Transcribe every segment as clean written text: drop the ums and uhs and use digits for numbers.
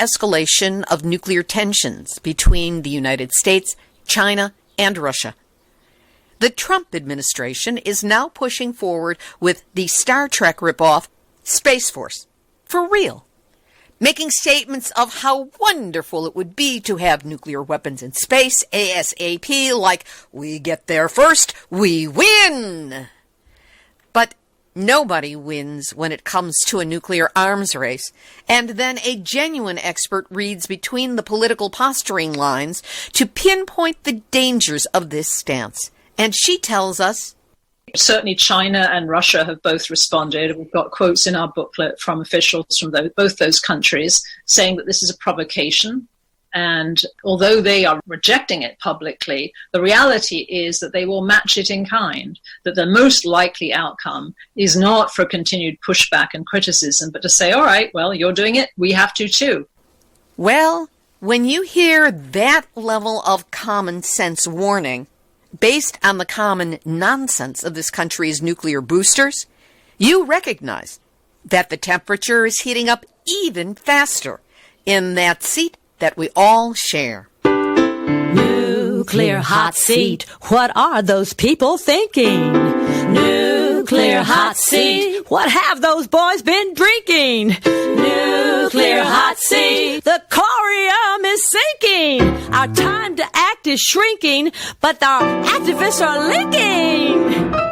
escalation of nuclear tensions between the United States, China, and Russia. The Trump administration is now pushing forward with the Star Trek ripoff, Space Force, for real, making statements of how wonderful it would be to have nuclear weapons in space ASAP, like, we get there first, we win! But nobody wins when it comes to a nuclear arms race, and then a genuine expert reads between the political posturing lines to pinpoint the dangers of this stance. And she tells us, certainly China and Russia have both responded. We've got quotes in our booklet from officials from both those countries saying that this is a provocation. And although they are rejecting it publicly, the reality is that they will match it in kind, that the most likely outcome is not for continued pushback and criticism, but to say, all right, well, you're doing it, we have to too. Well, when you hear that level of common sense warning, based on the common nonsense of this country's nuclear boosters, you recognize that the temperature is heating up even faster in that seat that we all share. Nuclear hot seat, what are those people thinking? Nuclear hot seat, what have those boys been drinking? Nuclear hot seat, the corium is sinking. Our time to act is shrinking, but our activists are linking.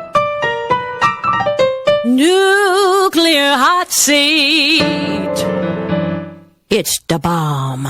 Nuclear hot seat, it's the bomb.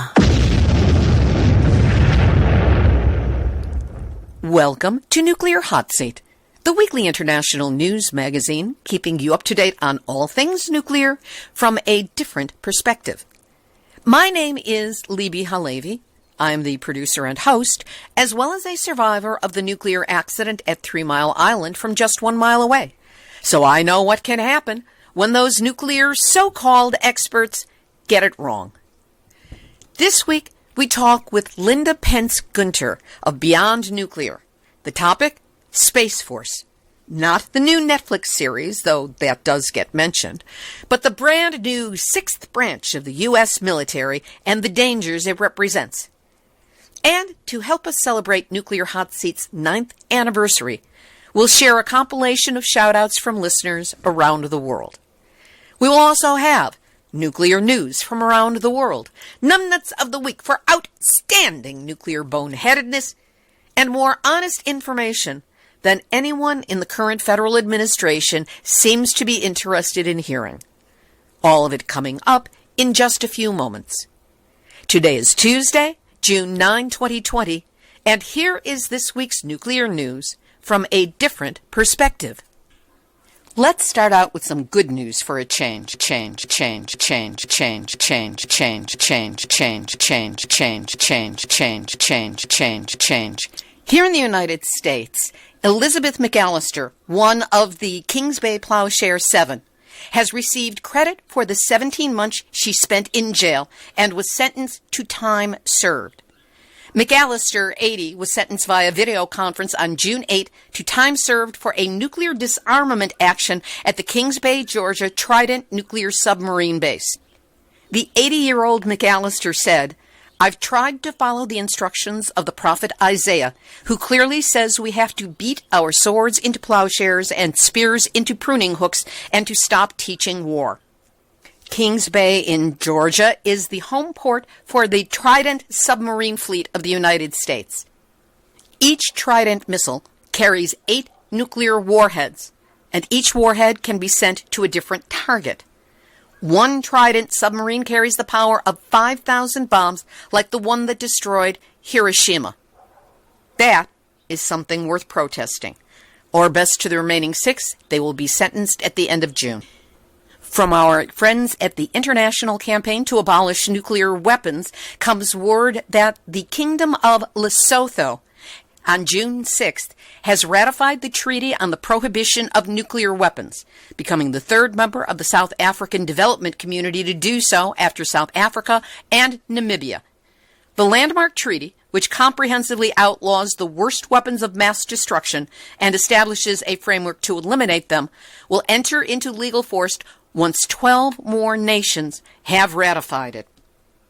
Welcome to Nuclear Hot Seat, the weekly international news magazine keeping you up to date on all things nuclear from a different perspective. My name is Libby Halevi. I'm the producer and host, as well as a survivor of the nuclear accident at 3 Mile Island from just 1 mile away. So I know what can happen when those nuclear so-called experts get it wrong. This week, we talk with Linda Pence Gunter of Beyond Nuclear. The topic, Space Force. Not the new Netflix series, though that does get mentioned, but the brand new 6th branch of the U.S. military and the dangers it represents. And to help us celebrate Nuclear Hot Seat's 9th anniversary, we'll share a compilation of shout-outs from listeners around the world. We will also have nuclear news from around the world, numbnuts of the week for outstanding nuclear boneheadedness, and more honest information than anyone in the current federal administration seems to be interested in hearing. All of it coming up in just a few moments. Today is Tuesday, June 9, 2020, and here is this week's nuclear news from a different perspective. Let's start out with some good news for a change. Here in the United States, Elizabeth McAllister, one of the Kings Bay Plowshare 7, has received credit for the 17 months she spent in jail and was sentenced to time served. McAllister, 80, was sentenced via video conference on June 8 to time served for a nuclear disarmament action at the Kings Bay, Georgia Trident nuclear submarine base. The 80-year-old McAllister said, "I've tried to follow the instructions of the prophet Isaiah, who clearly says we have to beat our swords into plowshares and spears into pruning hooks and to stop teaching war." Kings Bay in Georgia is the home port for the Trident submarine fleet of the United States. Each Trident missile carries 8 nuclear warheads, and each warhead can be sent to a different target. One Trident submarine carries the power of 5,000 bombs like the one that destroyed Hiroshima. That is something worth protesting. Or best to the remaining 6, they will be sentenced at the end of June. From our friends at the International Campaign to Abolish Nuclear Weapons comes word that the Kingdom of Lesotho, on June 6th, has ratified the Treaty on the Prohibition of Nuclear Weapons, becoming the 3rd member of the South African Development Community to do so after South Africa and Namibia. The landmark treaty, which comprehensively outlaws the worst weapons of mass destruction and establishes a framework to eliminate them, will enter into legal force once 12 more nations have ratified it.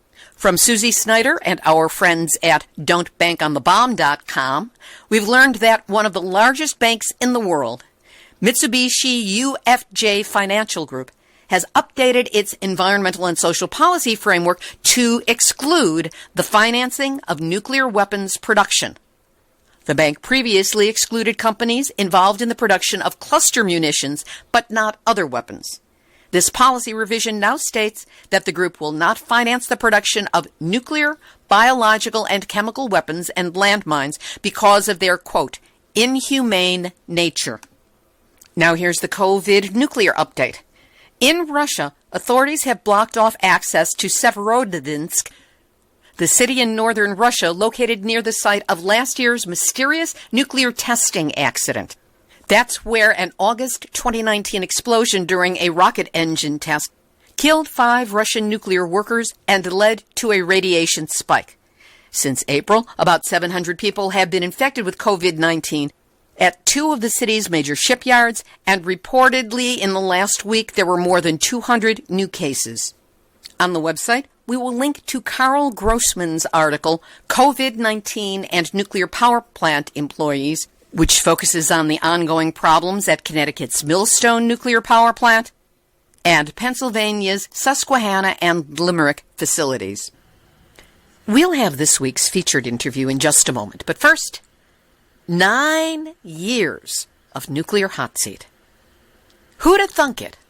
From Susie Snyder and our friends at don'tbankonthebomb.com, we've learned that one of the largest banks in the world, Mitsubishi UFJ Financial Group, has updated its environmental and social policy framework to exclude the financing of nuclear weapons production. The bank previously excluded companies involved in the production of cluster munitions, but not other weapons. This policy revision now states that the group will not finance the production of nuclear, biological, and chemical weapons and landmines because of their, quote, inhumane nature. Now here's the COVID nuclear update. In Russia, authorities have blocked off access to Severodvinsk, the city in northern Russia located near the site of last year's mysterious nuclear testing accident. That's where an August 2019 explosion during a rocket engine test killed 5 Russian nuclear workers and led to a radiation spike. Since April, about 700 people have been infected with COVID-19 at 2 of the city's major shipyards, and reportedly in the last week there were more than 200 new cases. On the website, we will link to Carl Grossman's article, COVID-19 and Nuclear Power Plant Employees, which focuses on the ongoing problems at Connecticut's Millstone Nuclear Power Plant and Pennsylvania's Susquehanna and Limerick facilities. We'll have this week's featured interview in just a moment, but first, 9 years of nuclear hot seat. Who'da thunk it?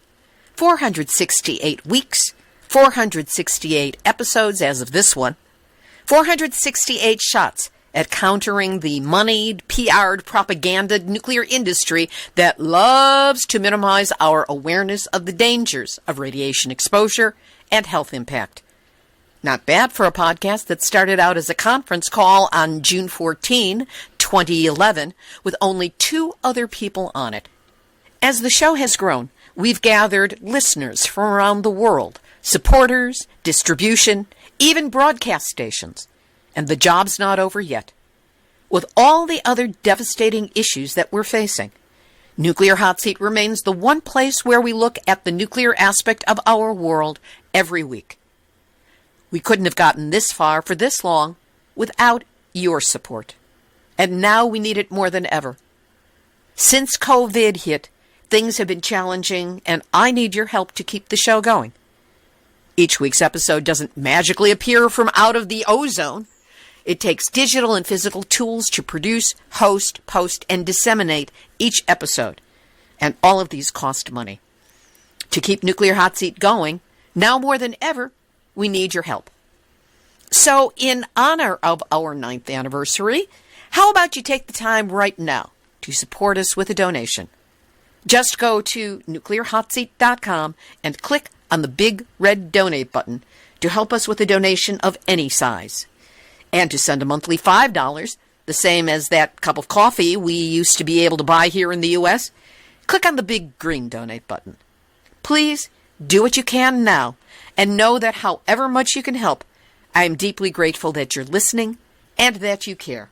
468 weeks, 468 episodes as of this one, 468 shots at countering the moneyed, PR'd, propaganda nuclear industry that loves to minimize our awareness of the dangers of radiation exposure and health impact. Not bad for a podcast that started out as a conference call on June 14, 2011, with only 2 other people on it. As the show has grown, we've gathered listeners from around the world, supporters, distribution, even broadcast stations. And the job's not over yet. With all the other devastating issues that we're facing, Nuclear Hot Seat remains the one place where we look at the nuclear aspect of our world every week. We couldn't have gotten this far for this long without your support. And now we need it more than ever. Since COVID hit, things have been challenging, and I need your help to keep the show going. Each week's episode doesn't magically appear from out of the ozone. It takes digital and physical tools to produce, host, post, and disseminate each episode. And all of these cost money. To keep Nuclear Hot Seat going, now more than ever, we need your help. So, in honor of our 9th anniversary, how about you take the time right now to support us with a donation? Just go to nuclearhotseat.com and click on the big red donate button to help us with a donation of any size. And to send a monthly $5, the same as that cup of coffee we used to be able to buy here in the U.S., click on the big green donate button. Please do what you can now, and know that however much you can help, I am deeply grateful that you're listening and that you care.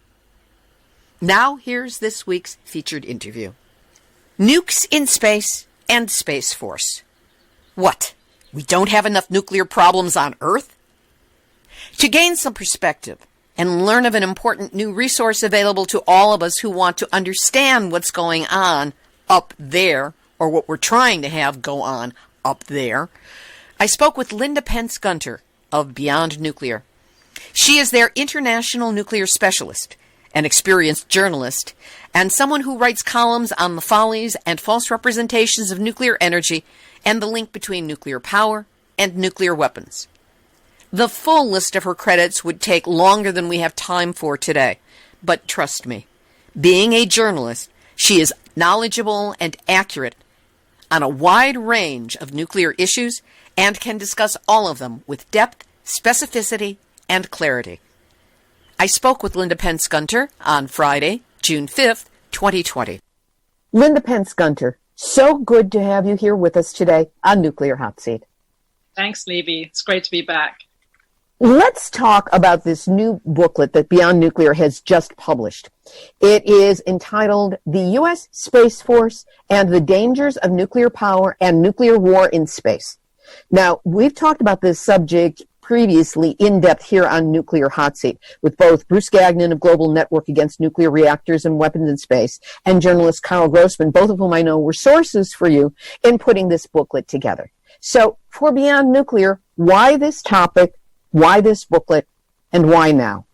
Now here's this week's featured interview. Nukes in space and Space Force. What? We don't have enough nuclear problems on Earth? To gain some perspective and learn of an important new resource available to all of us who want to understand what's going on up there, or what we're trying to have go on up there, I spoke with Linda Pence-Gunter of Beyond Nuclear. She is their international nuclear specialist, an experienced journalist, and someone who writes columns on the follies and false representations of nuclear energy and the link between nuclear power and nuclear weapons. The full list of her credits would take longer than we have time for today, but trust me, being a journalist, she is knowledgeable and accurate on a wide range of nuclear issues and can discuss all of them with depth, specificity, and clarity. I spoke with Linda Pence-Gunter on Friday, June 5th, 2020. Linda Pence-Gunter, so good to have you here with us today on Nuclear Hot Seat. Thanks, Libby. It's great to be back. Let's talk about this new booklet that Beyond Nuclear has just published. It is entitled The U.S. Space Force and the Dangers of Nuclear Power and Nuclear War in Space. Now, we've talked about this subject previously in depth here on Nuclear Hot Seat with both Bruce Gagnon of Global Network Against Nuclear Reactors and Weapons in Space and journalist Carl Grossman, both of whom I know were sources for you in putting this booklet together. So for Beyond Nuclear, why this topic, why this booklet, and why now?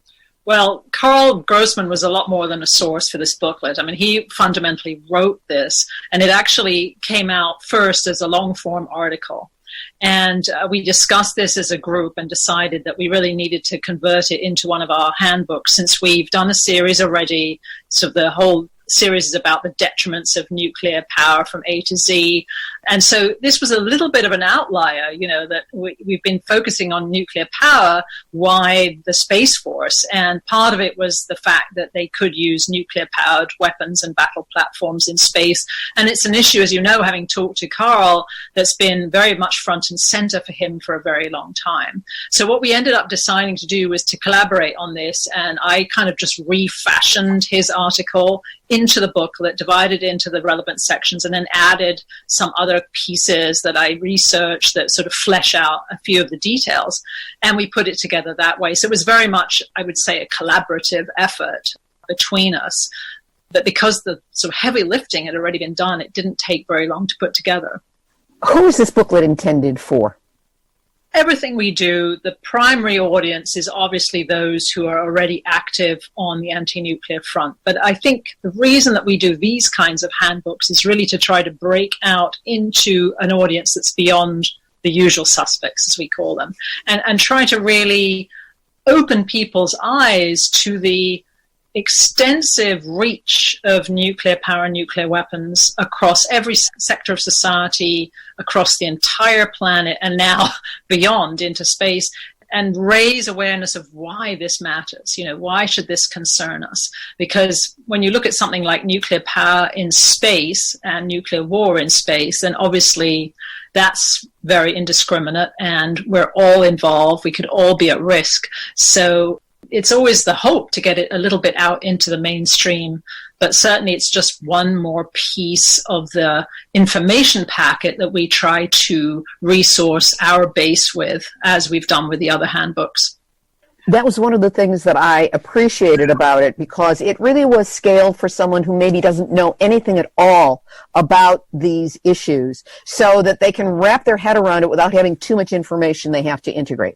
Well, Carl Grossman was a lot more than a source for this booklet. I mean, he fundamentally wrote this, and it actually came out first as a long-form article. And we discussed this as a group and decided that we really needed to convert it into one of our handbooks, since we've done a series already. So the whole series is about the detriments of nuclear power from A to Z. And so this was a little bit of an outlier, you know, that we've been focusing on nuclear power. Why the Space Force? And part of it was the fact that they could use nuclear-powered weapons and battle platforms in space. And it's an issue, as you know, having talked to Carl, that's been very much front and center for him for a very long time. So what we ended up deciding to do was to collaborate on this, and I kind of just refashioned his article into the booklet, divided into the relevant sections, and then added some other pieces that I researched that sort of flesh out a few of the details. And we put it together that way. So it was very much, I would say, a collaborative effort between us. But because the sort of heavy lifting had already been done, it didn't take very long to put together. Who is this booklet intended for? Everything we do, the primary audience is obviously those who are already active on the anti-nuclear front. But I think the reason that we do these kinds of handbooks is really to try to break out into an audience that's beyond the usual suspects, as we call them, and try to really open people's eyes to the extensive reach of nuclear power and nuclear weapons across every sector of society, across the entire planet, and now beyond into space, and raise awareness of why this matters. You know, why should this concern us? Because when you look at something like nuclear power in space and nuclear war in space, then obviously that's very indiscriminate, and we're all involved. We could all be at risk. So it's always the hope to get it a little bit out into the mainstream, but certainly it's just one more piece of the information packet that we try to resource our base with, as we've done with the other handbooks. That was one of the things that I appreciated about it, because it really was scaled for someone who maybe doesn't know anything at all about these issues, so that they can wrap their head around it without having too much information they have to integrate.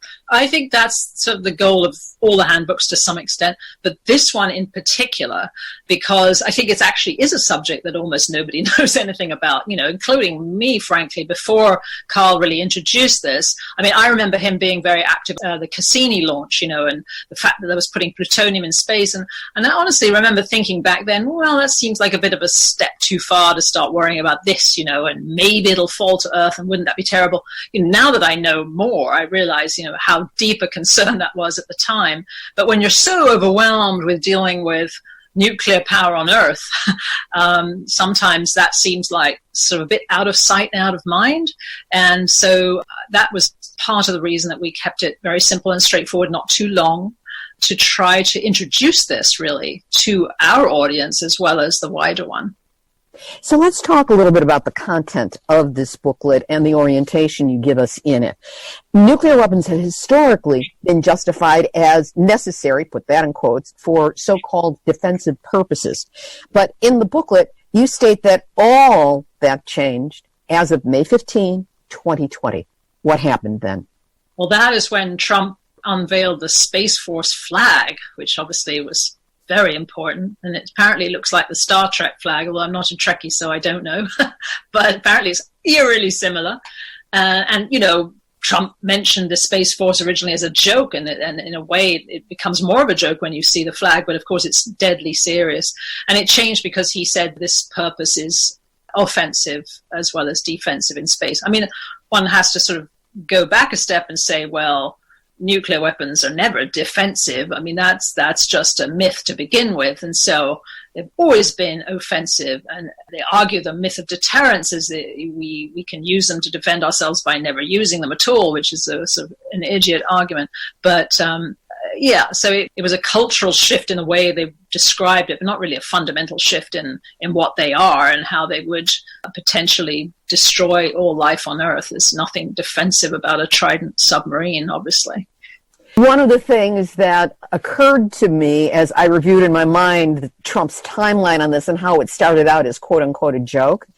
I think that's sort of the goal of all the handbooks to some extent, but this one in particular, because I think it actually is a subject that almost nobody knows anything about, you know, including me, frankly, before Carl really introduced this. I mean, I remember him being very active at the Cassini launch, you know, and the fact that there was putting plutonium in space. And I honestly remember thinking back then, well, that seems like a bit of a step too far to start worrying about this, you know, and maybe it'll fall to Earth, and wouldn't that be terrible? You know, now that I know more, I realize, you know, how deep a concern that was at the time. But when you're so overwhelmed with dealing with nuclear power on Earth, sometimes that seems like sort of a bit out of sight and out of mind. And so that was part of the reason that we kept it very simple and straightforward, not too long, to try to introduce this really to our audience as well as the wider one. So let's talk a little bit about the content of this booklet and the orientation you give us in it. Nuclear weapons have historically been justified as necessary, put that in quotes, for so-called defensive purposes. But in the booklet, you state that all that changed as of May 15, 2020. What happened then? Well, that is when Trump unveiled the Space Force flag, which obviously was very important, and it apparently looks like the Star Trek flag, although I'm not a Trekkie, so I don't know. But apparently it's eerily similar. And, you know, Trump mentioned the Space Force originally as a joke, and in a way it becomes more of a joke when you see the flag, but of course it's deadly serious. And it changed because he said this purpose is offensive as well as defensive in space. I mean, one has to sort of go back a step and say, well, nuclear weapons are never defensive. I mean, that's just a myth to begin with. And so they've always been offensive. And they argue the myth of deterrence is that we can use them to defend ourselves by never using them at all, which is a sort of an idiot argument. But Yeah, so it was a cultural shift in the way they described it, but not really a fundamental shift in what they are and how they would potentially destroy all life on Earth. There's nothing defensive about a Trident submarine, obviously. One of the things that occurred to me as I reviewed in my mind Trump's timeline on this and how it started out as quote-unquote a joke,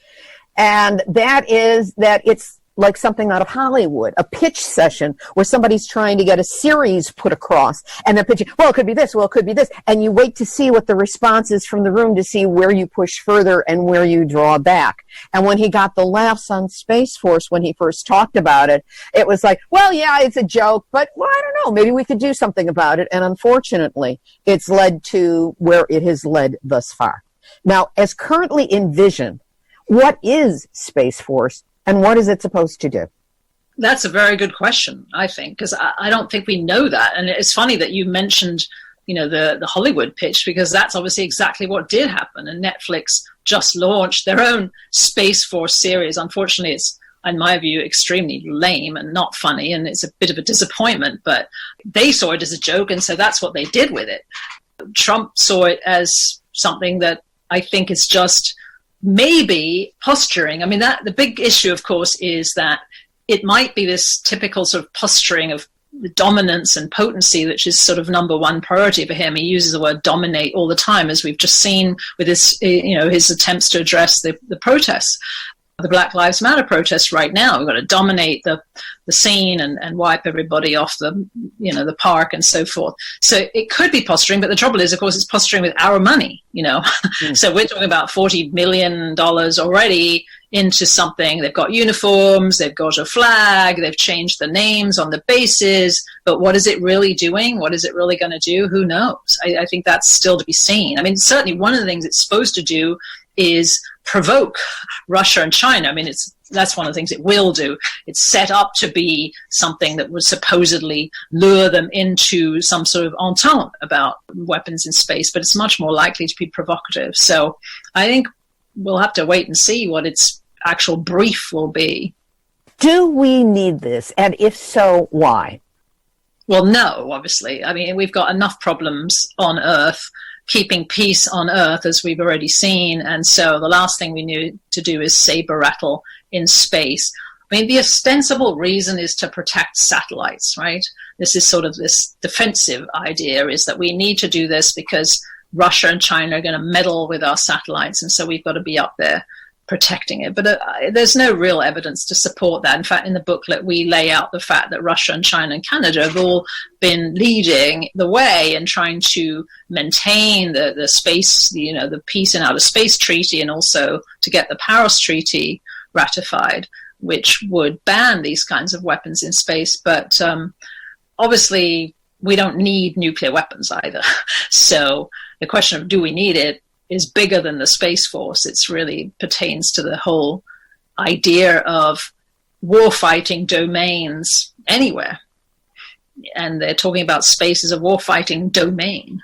and that is that it's like something out of Hollywood, a pitch session where somebody's trying to get a series put across, and they're pitching, well, it could be this, well, it could be this, and you wait to see what the response is from the room to see where you push further and where you draw back. And when he got the laughs on Space Force when he first talked about it, it was like, well, yeah, it's a joke, but, well, I don't know, maybe we could do something about it. And unfortunately, it's led to where it has led thus far. Now, as currently envisioned, what is Space Force? And what is it supposed to do? That's a very good question, I think, because I don't think we know that. And it's funny that you mentioned, the Hollywood pitch, because that's obviously exactly what did happen. And Netflix just launched their own Space Force series. Unfortunately, it's, in my view, extremely lame and not funny, and it's a bit of a disappointment. But they saw it as a joke, and so that's what they did with it. Trump saw it as something that I think is just maybe posturing. I mean, that the big issue, of course, is that it might be this typical sort of posturing of the dominance and potency, which is sort of number one priority for him. He uses the word dominate all the time, as we've just seen with his attempts to address the protests, the Black Lives Matter protests right now. We've got to dominate the scene and wipe everybody off the park and so forth. So it could be posturing, but the trouble is, of course, it's posturing with our money, So we're talking about $40 million already into something. They've got uniforms, they've got a flag, they've changed the names on the bases, but what is it really doing? What is it really going to do? Who knows? I think that's still to be seen. I mean, certainly one of the things it's supposed to do is provoke Russia and China. I mean, that's one of the things it will do. It's set up to be something that would supposedly lure them into some sort of entente about weapons in space, but it's much more likely to be provocative. So I think we'll have to wait and see what its actual brief will be. Do we need this? And if so, why? Well, no, obviously. I mean, we've got enough problems on Earth, keeping peace on Earth, as we've already seen. And so the last thing we need to do is saber rattle in space. I mean, the ostensible reason is to protect satellites, right? This is sort of this defensive idea, is that we need to do this because Russia and China are going to meddle with our satellites. And so we've got to be up there protecting it. But there's no real evidence to support that. In fact, in the booklet, we lay out the fact that Russia and China and Canada have all been leading the way in trying to maintain the space, the Peace in Outer Space Treaty, and also to get the Paris Treaty ratified, which would ban these kinds of weapons in space. But obviously, we don't need nuclear weapons either. So the question of do we need it is bigger than the Space Force. It's really pertains to the whole idea of warfighting domains anywhere. And they're talking about space as a warfighting domain.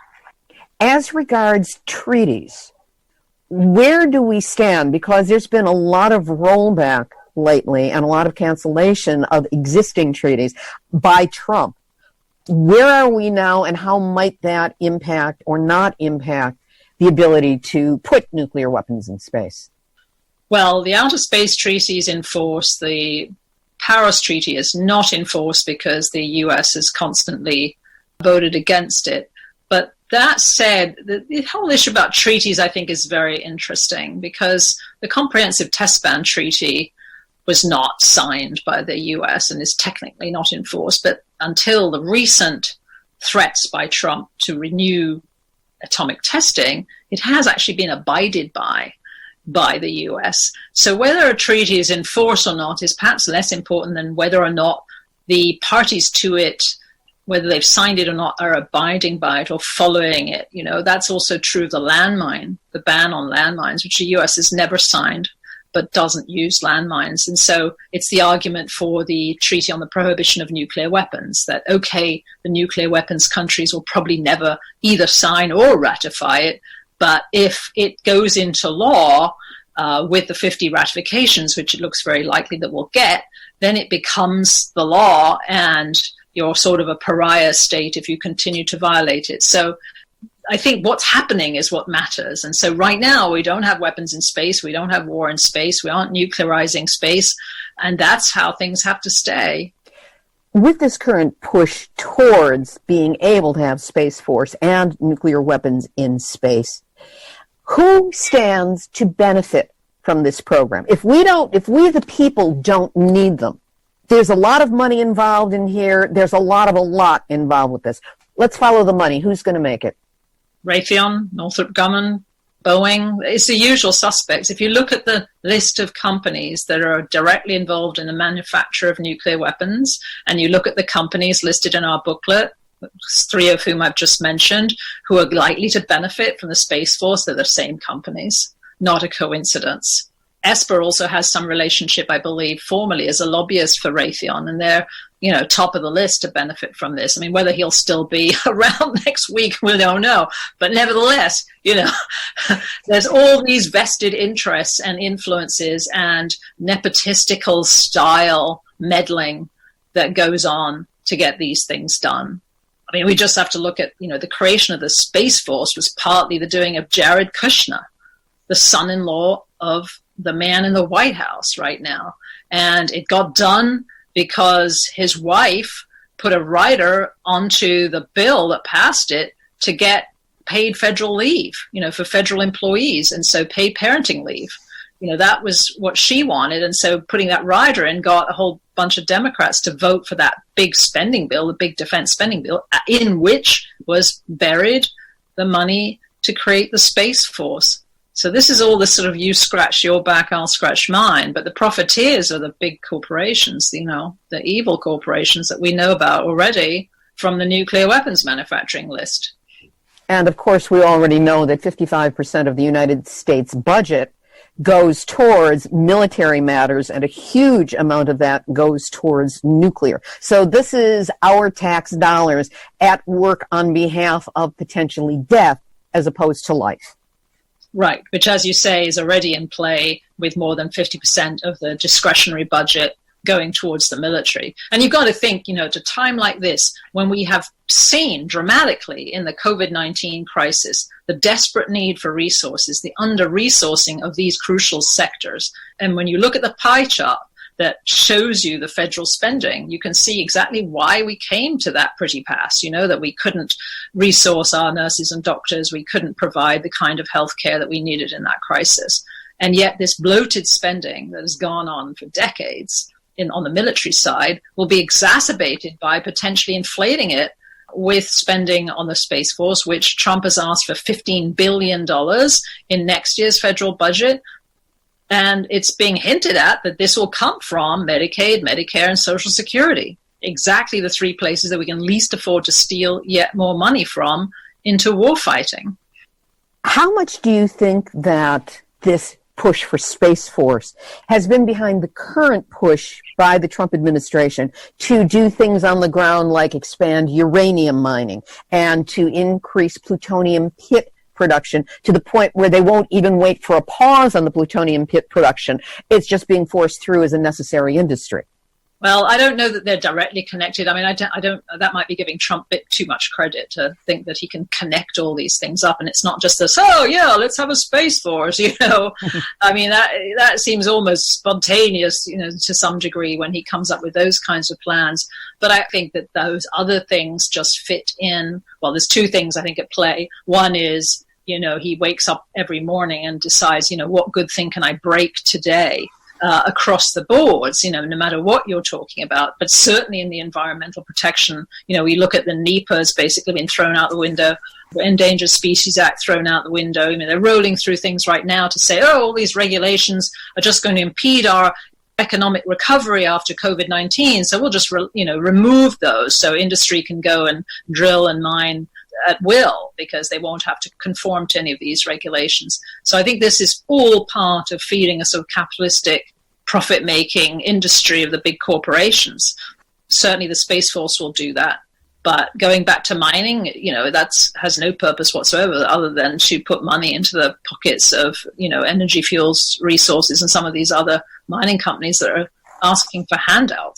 As regards treaties, where do we stand? Because there's been a lot of rollback lately and a lot of cancellation of existing treaties by Trump. Where are we now, and how might that impact or not impact the ability to put nuclear weapons in space? Well, the Outer Space Treaty is in force. The Paris Treaty is not in force because the US has constantly voted against it. But that said, the whole issue about treaties, I think, is very interesting because the Comprehensive Test Ban Treaty was not signed by the US and is technically not in force. But until the recent threats by Trump to renew atomic testing, it has actually been abided by the US. So whether a treaty is in force or not is perhaps less important than whether or not the parties to it, whether they've signed it or not, are abiding by it or following it. That's also true of the landmine, the ban on landmines, which the US has never signed but doesn't use landmines. And so it's the argument for the Treaty on the Prohibition of Nuclear Weapons that, okay, the nuclear weapons countries will probably never either sign or ratify it, but if it goes into law with the 50 ratifications, which it looks very likely that we'll get, then it becomes the law, and you're sort of a pariah state if you continue to violate it. So I think what's happening is what matters. And so right now we don't have weapons in space. We don't have war in space. We aren't nuclearizing space. And that's how things have to stay. With this current push towards being able to have Space Force and nuclear weapons in space, who stands to benefit from this program? If we the people don't need them, there's a lot of money involved in here. There's a lot involved with this. Let's follow the money. Who's going to make it? Raytheon, Northrop Grumman, Boeing. It's the usual suspects. If you look at the list of companies that are directly involved in the manufacture of nuclear weapons, and you look at the companies listed in our booklet, 3 of whom I've just mentioned, who are likely to benefit from the Space Force, they're the same companies. Not a coincidence. Esper also has some relationship, I believe, formally as a lobbyist for Raytheon, and they're, top of the list to benefit from this. I mean, whether he'll still be around next week, we don't know. But nevertheless, there's all these vested interests and influences and nepotistical style meddling that goes on to get these things done. I mean, we just have to look at, the creation of the Space Force was partly the doing of Jared Kushner, the son-in-law of the man in the White House right now. And it got done because his wife put a rider onto the bill that passed it to get paid federal leave, for federal employees, and so paid parenting leave. That was what she wanted. And so putting that rider in got a whole bunch of Democrats to vote for that big spending bill, the big defense spending bill, in which was buried the money to create the Space Force. So this is all the sort of you scratch your back, I'll scratch mine. But the profiteers are the big corporations, the evil corporations that we know about already from the nuclear weapons manufacturing list. And of course, we already know that 55% of the United States budget goes towards military matters, and a huge amount of that goes towards nuclear. So this is our tax dollars at work on behalf of potentially death as opposed to life. Right, which, as you say, is already in play with more than 50% of the discretionary budget going towards the military. And you've got to think, at a time like this, when we have seen dramatically in the COVID-19 crisis, the desperate need for resources, the under-resourcing of these crucial sectors. And when you look at the pie chart that shows you the federal spending, you can see exactly why we came to that pretty pass, that we couldn't resource our nurses and doctors, we couldn't provide the kind of health care that we needed in that crisis. And yet this bloated spending that has gone on for decades on the military side will be exacerbated by potentially inflating it with spending on the Space Force, which Trump has asked for $15 billion in next year's federal budget. And it's being hinted at that this will come from Medicaid, Medicare, and Social Security, exactly the 3 places that we can least afford to steal yet more money from into warfighting. How much do you think that this push for Space Force has been behind the current push by the Trump administration to do things on the ground like expand uranium mining and to increase plutonium pit production to the point where they won't even wait for a pause on the plutonium pit production? It's just being forced through as a necessary industry. Well, I don't know that they're directly connected. I mean, I don't. That might be giving Trump a bit too much credit to think that he can connect all these things up, and it's not just this. Oh, yeah, let's have a Space Force. I mean, that seems almost spontaneous, to some degree when he comes up with those kinds of plans. But I think that those other things just fit in. Well, there's 2 things I think at play. One is, he wakes up every morning and decides, what good thing can I break today? Across the boards, no matter what you're talking about, but certainly in the environmental protection, we look at the NEPA's basically been thrown out the window, the Endangered Species Act thrown out the window. I mean, they're rolling through things right now to say, all these regulations are just going to impede our economic recovery after COVID-19. So we'll just, remove those so industry can go and drill and mine at will because they won't have to conform to any of these regulations. So I think this is all part of feeding a sort of capitalistic profit-making industry of the big corporations. Certainly the Space Force will do that. But going back to mining, that has no purpose whatsoever other than to put money into the pockets of, Energy Fuels Resources and some of these other mining companies that are asking for handouts.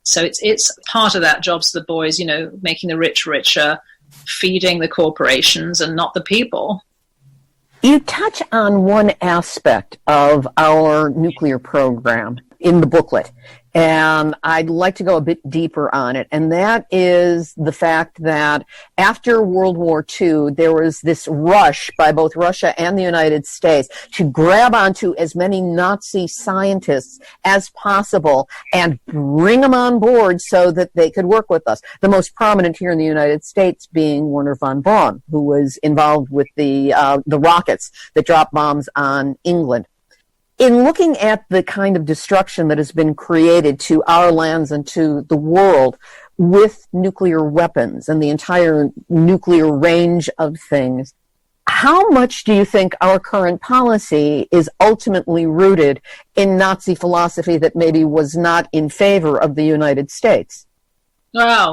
So it's part of that job's the boys, making the rich richer, feeding the corporations and not the people. You touch on one aspect of our nuclear program in the booklet, and I'd like to go a bit deeper on it, and that is the fact that after World War II, there was this rush by both Russia and the United States to grab onto as many Nazi scientists as possible and bring them on board so that they could work with us. The most prominent here in the United States being Wernher von Braun, who was involved with the rockets that dropped bombs on England. In looking at the kind of destruction that has been created to our lands and to the world with nuclear weapons and the entire nuclear range of things, how much do you think our current policy is ultimately rooted in Nazi philosophy that maybe was not in favor of the United States? Wow,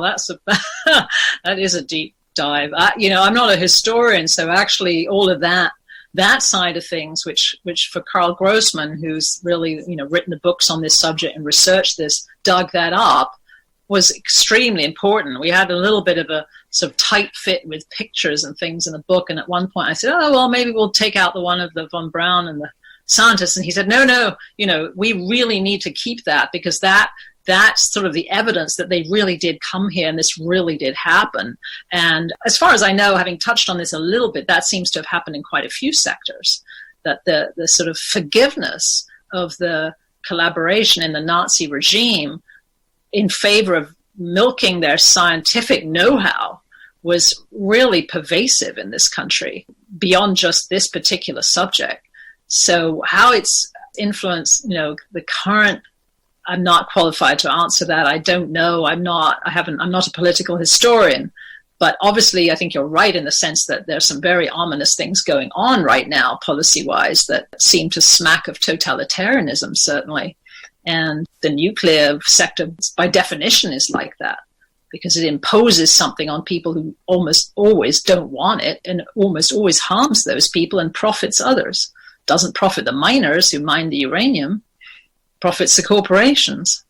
that is a deep dive. I'm not a historian, so actually all of that side of things, which for Carl Grossman, who's really, written the books on this subject and researched this, dug that up, was extremely important. We had a little bit of a sort of tight fit with pictures and things in the book. And at one point I said, maybe we'll take out the one of the von Braun and the scientists. And he said, no, we really need to keep that, because that's sort of the evidence that they really did come here and this really did happen. And as far as I know, having touched on this a little bit, that seems to have happened in quite a few sectors, that the sort of forgiveness of the collaboration in the Nazi regime in favor of milking their scientific know-how was really pervasive in this country beyond just this particular subject. So how it's influenced, the current, I'm not qualified to answer that. I don't know. I'm not a political historian, but obviously I think you're right in the sense that there's some very ominous things going on right now, policy-wise, that seem to smack of totalitarianism, certainly. And the nuclear sector, by definition, is like that, because it imposes something on people who almost always don't want it, and almost always harms those people and profits others. Doesn't profit the miners who mine the uranium, profits the corporations.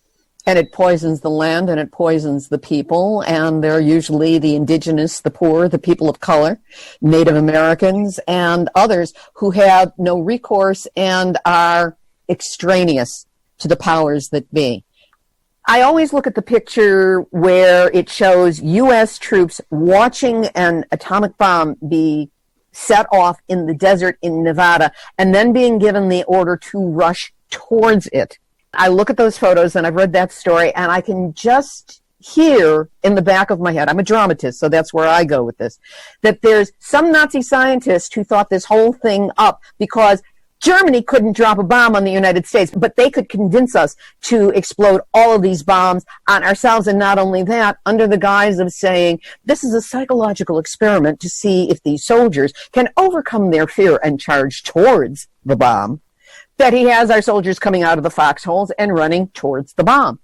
And it poisons the land and it poisons the people, and they're usually the indigenous, the poor, the people of color, Native Americans, and others who have no recourse and are extraneous to the powers that be. I always look at the picture where it shows U.S. troops watching an atomic bomb be set off in the desert in Nevada and then being given the order to rush towards it. I look at those photos, and I've read that story, and I can just hear in the back of my head, I'm a dramatist, so that's where I go with this, that there's some Nazi scientist who thought this whole thing up because Germany couldn't drop a bomb on the United States, but they could convince us to explode all of these bombs on ourselves. And not only that, under the guise of saying, this is a psychological experiment to see if these soldiers can overcome their fear and charge towards the bomb, that he has our soldiers coming out of the foxholes and running towards the bomb.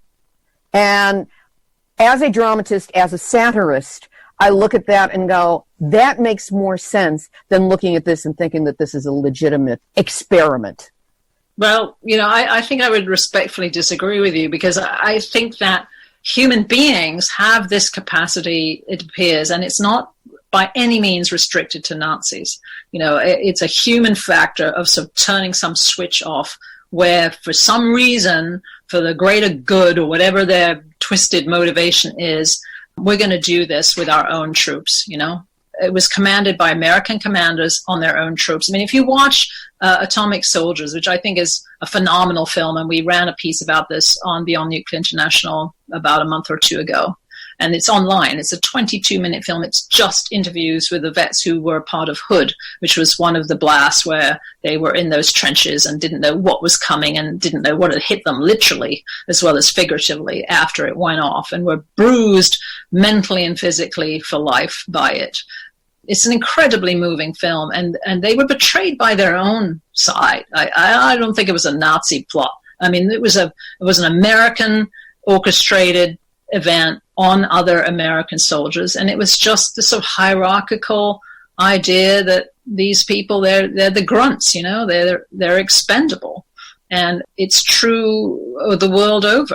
And as a dramatist, as a satirist, I look at that and go, that makes more sense than looking at this and thinking that this is a legitimate experiment. Well, I think I would respectfully disagree with you, because I think that human beings have this capacity, it appears, and it's not by any means restricted to Nazis. It's a human factor of sort of turning some switch off where, for some reason, for the greater good or whatever their twisted motivation is, we're going to do this with our own troops, It was commanded by American commanders on their own troops. I mean, if you watch Atomic Soldiers, which I think is a phenomenal film, and we ran a piece about this on Beyond Nuclear International about a month or two ago, and it's online. It's a 22-minute film. It's just interviews with the vets who were part of Hood, which was one of the blasts where they were in those trenches and didn't know what was coming and didn't know what had hit them literally as well as figuratively after it went off, and were bruised mentally and physically for life by it. It's an incredibly moving film, and they were betrayed by their own side. I don't think it was a Nazi plot. I mean, it was an American orchestrated event on other American soldiers, and it was just this sort of hierarchical idea that these people, they're the grunts, they're expendable, and it's true the world over.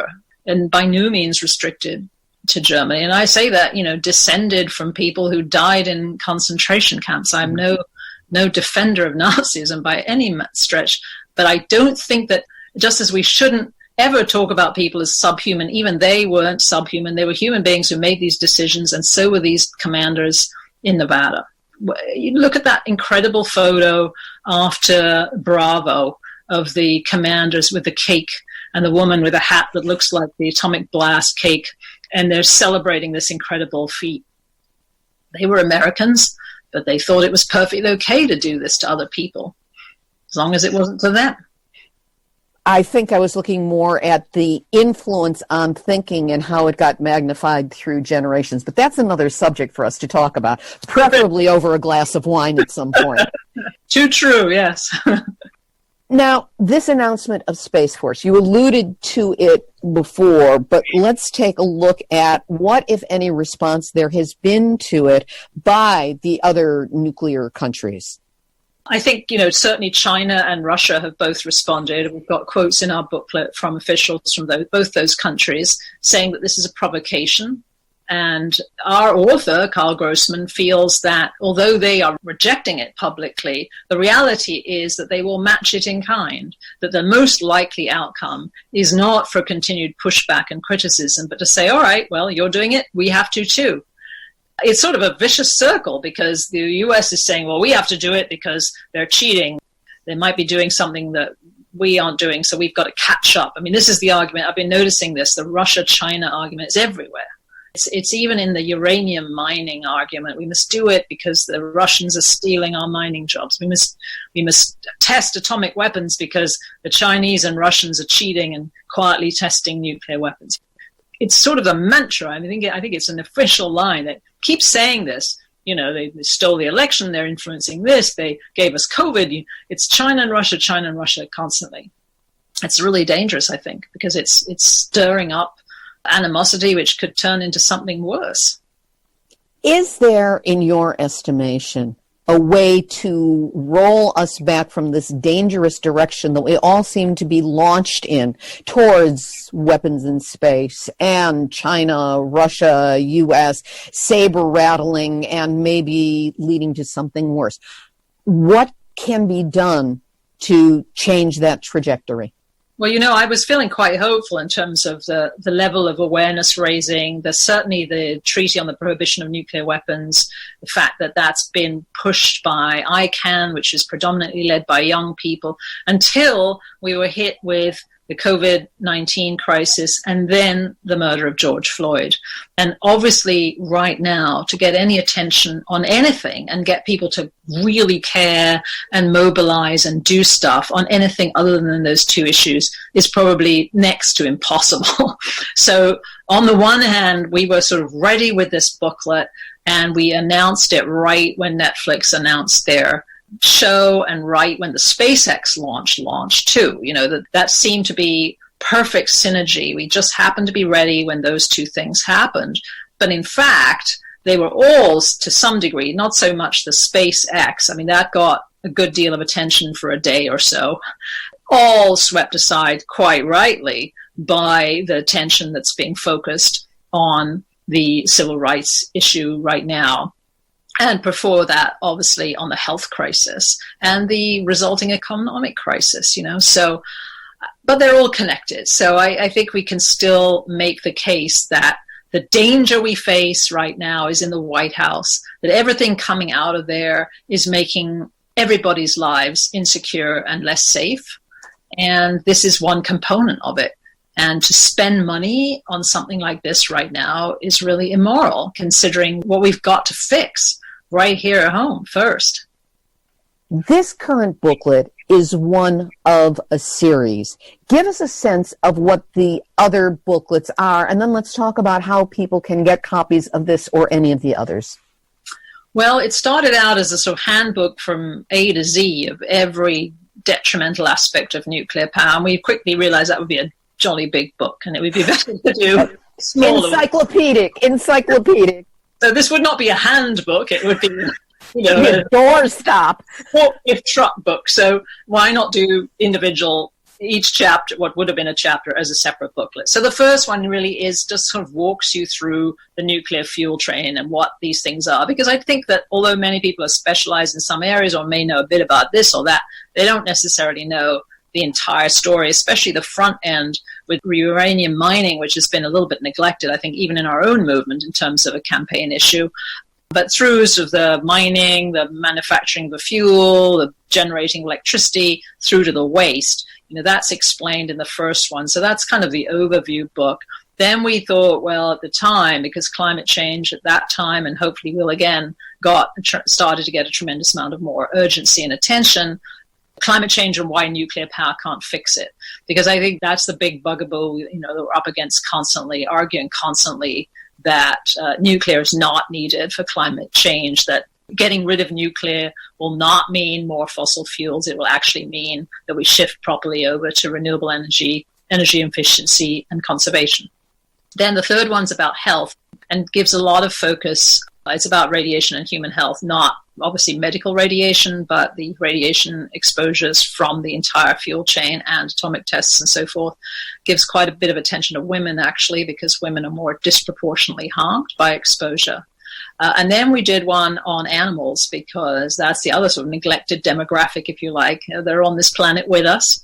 and by no means restricted to Germany. And I say that, descended from people who died in concentration camps. I'm no defender of Nazism by any stretch, but I don't think that, just as we shouldn't ever talk about people as subhuman, even they weren't subhuman. They were human beings who made these decisions, and so were these commanders in Nevada. You look at that incredible photo after Bravo of the commanders with the cake and the woman with a hat that looks like the atomic blast cake, and they're celebrating this incredible feat. They were Americans, but they thought it was perfectly okay to do this to other people, as long as it wasn't to them. I think I was looking more at the influence on thinking and how it got magnified through generations. But that's another subject for us to talk about, preferably over a glass of wine at some point. Too true, yes. Now, this announcement of Space Force, you alluded to it before, but let's take a look at what, if any, response there has been to it by the other nuclear countries. I think, certainly China and Russia have both responded. We've got quotes in our booklet from officials from both those countries saying that this is a provocation. And our author, Carl Grossman, feels that although they are rejecting it publicly, the reality is that they will match it in kind, that the most likely outcome is not for continued pushback and criticism, but to say, all right, well, you're doing it, we have to too. It's sort of a vicious circle because the US is saying, well, we have to do it because they're cheating. They might be doing something that we aren't doing, so we've got to catch up. I mean, this is the argument. I've been noticing this. The Russia-China argument is everywhere. It's even in the uranium mining argument. We must do it because the Russians are stealing our mining jobs. We must test atomic weapons because the Chinese and Russians are cheating and quietly testing nuclear weapons. It's sort of a mantra. I think it's an official line that keeps saying this. They stole the election. They're influencing this. They gave us COVID. It's China and Russia constantly. It's really dangerous, I think, because it's stirring up animosity, which could turn into something worse. Is there, in your estimation, a way to roll us back from this dangerous direction that we all seem to be launched in towards weapons in space and China, Russia, US, saber rattling, and maybe leading to something worse? What can be done to change that trajectory? Well, I was feeling quite hopeful in terms of the level of awareness raising. There's certainly the Treaty on the Prohibition of Nuclear Weapons, the fact that that's been pushed by ICANN, which is predominantly led by young people, until we were hit with the COVID-19 crisis and then the murder of George Floyd. And obviously right now, to get any attention on anything and get people to really care and mobilize and do stuff on anything other than those two issues is probably next to impossible. So on the one hand, we were sort of ready with this booklet and we announced it right when Netflix announced their show and right when the SpaceX launched too. That seemed to be perfect synergy. We just happened to be ready when those two things happened. But in fact, they were all, to some degree, not so much the SpaceX. I mean, that got a good deal of attention for a day or so, all swept aside quite rightly by the attention that's being focused on the civil rights issue right now. And before that, obviously, on the health crisis and the resulting economic crisis, but they're all connected. So I think we can still make the case that the danger we face right now is in the White House, that everything coming out of there is making everybody's lives insecure and less safe. And this is one component of it. And to spend money on something like this right now is really immoral, considering what we've got to fix right here at home first. This current booklet is one of a series. Give us a sense of what the other booklets are, and then let's talk about how people can get copies of this or any of the others. Well, it started out as a sort of handbook from A to Z of every detrimental aspect of nuclear power, and we quickly realized that would be a jolly big book, and it would be better to do smaller. Encyclopedic. So this would not be a handbook. It would be, a doorstop forklift truck book. So why not do individual each chapter, what would have been a chapter, as a separate booklet. So the first one really is just sort of walks you through the nuclear fuel train and what these things are. Because I think that although many people are specialized in some areas or may know a bit about this or that, they don't necessarily know the entire story, especially the front end with uranium mining, which has been a little bit neglected, I think, even in our own movement in terms of a campaign issue. But through sort of the mining, the manufacturing of the fuel, the generating electricity, through to the waste, that's explained in the first one. So that's kind of the overview book. Then we thought, well, at the time, because climate change at that time, and hopefully will again, started to get a tremendous amount of more urgency and attention, climate change and why nuclear power can't fix it. Because I think that's the big bugaboo, that we're up against constantly, arguing constantly that nuclear is not needed for climate change, that getting rid of nuclear will not mean more fossil fuels. It will actually mean that we shift properly over to renewable energy, energy efficiency, and conservation. Then the third one's about health and gives a lot of focus. It's about radiation and human health, not obviously medical radiation, but the radiation exposures from the entire fuel chain and atomic tests and so forth. Gives quite a bit of attention to women, actually, because women are more disproportionately harmed by exposure. And then we did one on animals, because that's the other sort of neglected demographic, if you like. They're on this planet with us.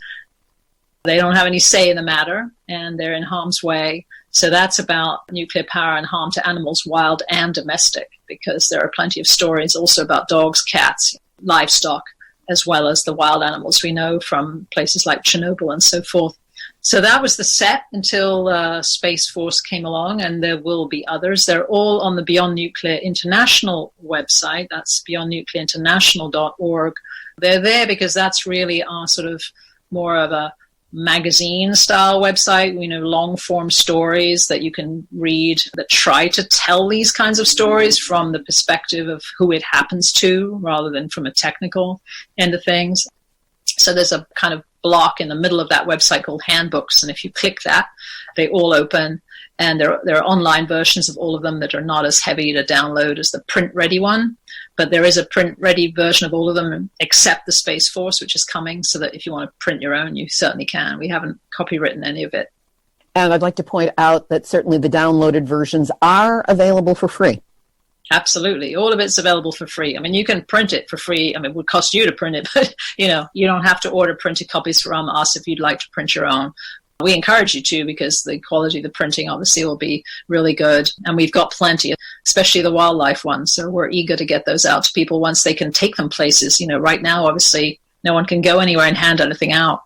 They don't have any say in the matter, and they're in harm's way. So that's about nuclear power and harm to animals, wild and domestic, because there are plenty of stories also about dogs, cats, livestock, as well as the wild animals we know from places like Chernobyl and so forth. So that was the set until Space Force came along, and there will be others. They're all on the Beyond Nuclear International website. That's beyondnuclearinternational.org. They're there because that's really our sort of more of a magazine-style website, long-form stories that you can read that try to tell these kinds of stories from the perspective of who it happens to, rather than from a technical end of things. So there's a kind of block in the middle of that website called Handbooks, and if you click that, they all open, and there are online versions of all of them that are not as heavy to download as the print-ready one, but there is a print-ready version of all of them, except the Space Force, which is coming, so that if you want to print your own, you certainly can. We haven't copywritten any of it. And I'd like to point out that certainly the downloaded versions are available for free. Absolutely. All of it's available for free. I mean, you can print it for free. I mean, it would cost you to print it, but, you don't have to order printed copies from us if you'd like to print your own. We encourage you to, because the quality of the printing obviously will be really good. And we've got plenty, especially the wildlife ones. So we're eager to get those out to people once they can take them places. Right now, obviously, no one can go anywhere and hand anything out.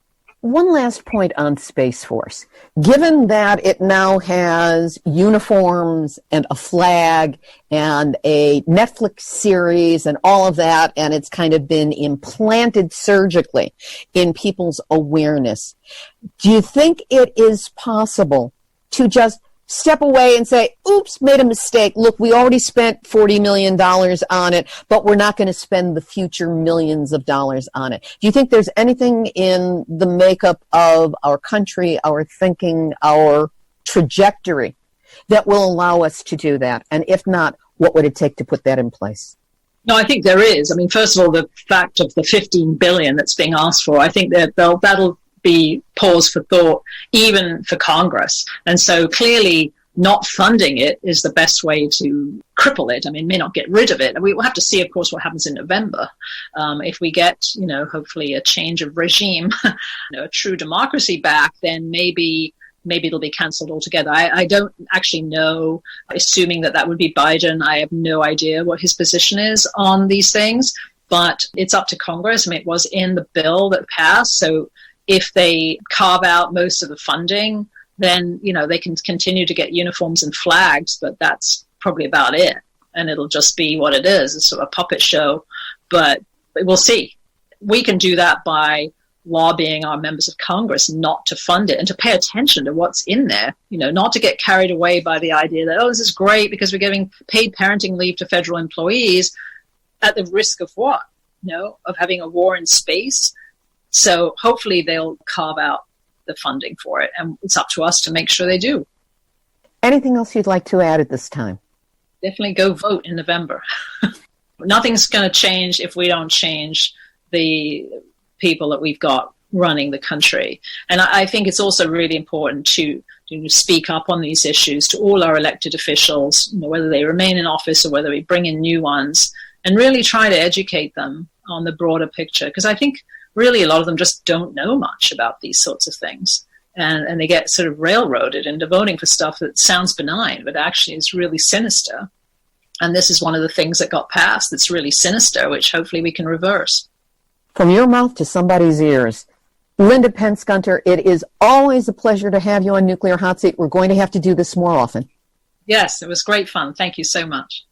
One last point on Space Force. Given that it now has uniforms and a flag and a Netflix series and all of that, and it's kind of been implanted surgically in people's awareness, do you think it is possible to just step away and say, oops, made a mistake. Look, we already spent $40 million on it, but we're not going to spend the future millions of dollars on it. Do you think there's anything in the makeup of our country, our thinking, our trajectory that will allow us to do that? And if not, what would it take to put that in place? No, I think there is. I mean, first of all, the fact of the $15 billion that's being asked for, I think that that'll be pause for thought, even for Congress. And so clearly not funding it is the best way to cripple it. I mean, may not get rid of it. We will have to see, of course, what happens in November. If we get, hopefully a change of regime, a true democracy back, then maybe it'll be cancelled altogether. I don't actually know, assuming that would be Biden. I have no idea what his position is on these things, but it's up to Congress. I mean, it was in the bill that passed, so if they carve out most of the funding, then, they can continue to get uniforms and flags, but that's probably about it. And it'll just be what it is, a sort of a puppet show. But we'll see. We can do that by lobbying our members of Congress not to fund it and to pay attention to what's in there, not to get carried away by the idea that, this is great because we're giving paid parenting leave to federal employees at the risk of what? Of having a war in space. So hopefully they'll carve out the funding for it, and it's up to us to make sure they do. Anything else you'd like to add at this time? Definitely go vote in November. Nothing's going to change if we don't change the people that we've got running the country. And I think it's also really important to speak up on these issues to all our elected officials, whether they remain in office or whether we bring in new ones, and really try to educate them on the broader picture. Because I think really a lot of them just don't know much about these sorts of things. And they get sort of railroaded into voting for stuff that sounds benign, but actually is really sinister. And this is one of the things that got passed that's really sinister, which hopefully we can reverse. From your mouth to somebody's ears. Linda Pence Gunter, it is always a pleasure to have you on Nuclear Hot Seat. We're going to have to do this more often. Yes, it was great fun. Thank you so much.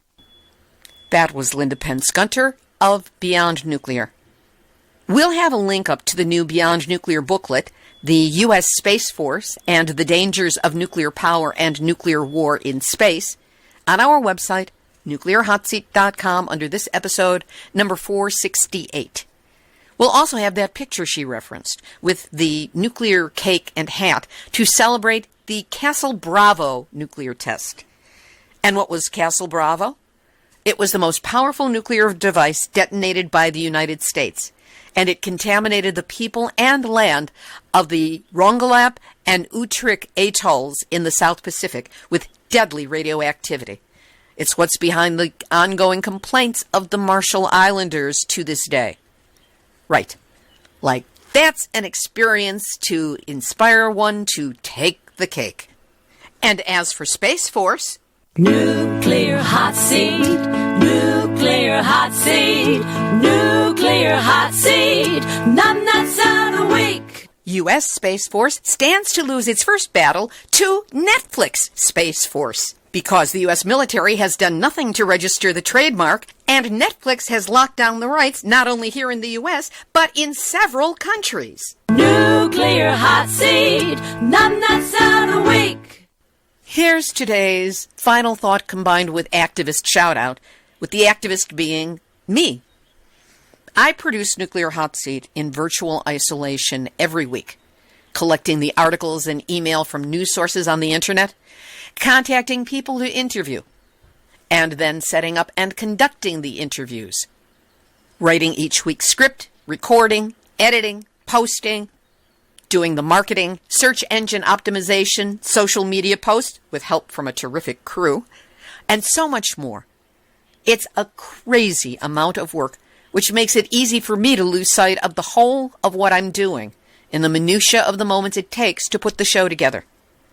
That was Linda Pence Gunter of Beyond Nuclear. We'll have a link up to the new Beyond Nuclear booklet, The U.S. Space Force and the Dangers of Nuclear Power and Nuclear War in Space, on our website, nuclearhotseat.com, under this episode, number 468. We'll also have that picture she referenced with the nuclear cake and hat to celebrate the Castle Bravo nuclear test. And what was Castle Bravo? It was the most powerful nuclear device detonated by the United States, and it contaminated the people and land of the Rongelap and Utrecht atolls in the South Pacific with deadly radioactivity. It's what's behind the ongoing complaints of the Marshall Islanders to this day. Right. Like, that's an experience to inspire one to take the cake. And as for Space Force... Nuclear hot seat, nuclear hot seat, nuclear hot seat, numbnuts out a week. U.S. Space Force stands to lose its first battle to Netflix Space Force, because the U.S. military has done nothing to register the trademark, and Netflix has locked down the rights not only here in the U.S., but in several countries. Nuclear hot seat, numbnuts out a week. Here's today's final thought combined with activist shout-out, with the activist being me. I produce Nuclear Hot Seat in virtual isolation every week, collecting the articles and email from news sources on the internet, contacting people to interview, and then setting up and conducting the interviews, writing each week's script, recording, editing, posting, doing the marketing, search engine optimization, social media posts with help from a terrific crew, and so much more. It's a crazy amount of work, which makes it easy for me to lose sight of the whole of what I'm doing in the minutia of the moments it takes to put the show together.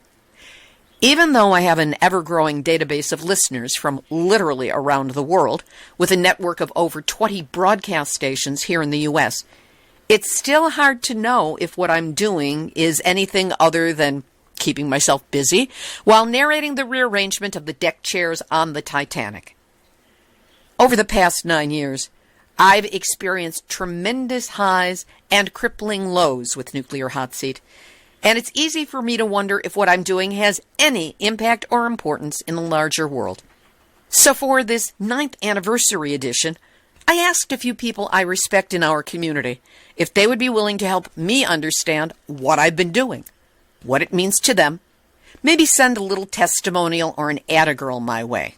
Even though I have an ever-growing database of listeners from literally around the world, with a network of over 20 broadcast stations here in the U.S., it's still hard to know if what I'm doing is anything other than keeping myself busy while narrating the rearrangement of the deck chairs on the Titanic. Over the past 9 years, I've experienced tremendous highs and crippling lows with Nuclear Hot Seat, and it's easy for me to wonder if what I'm doing has any impact or importance in the larger world. So for this 9th anniversary edition, I asked a few people I respect in our community if they would be willing to help me understand what I've been doing, what it means to them, maybe send a little testimonial or an atta-girl my way.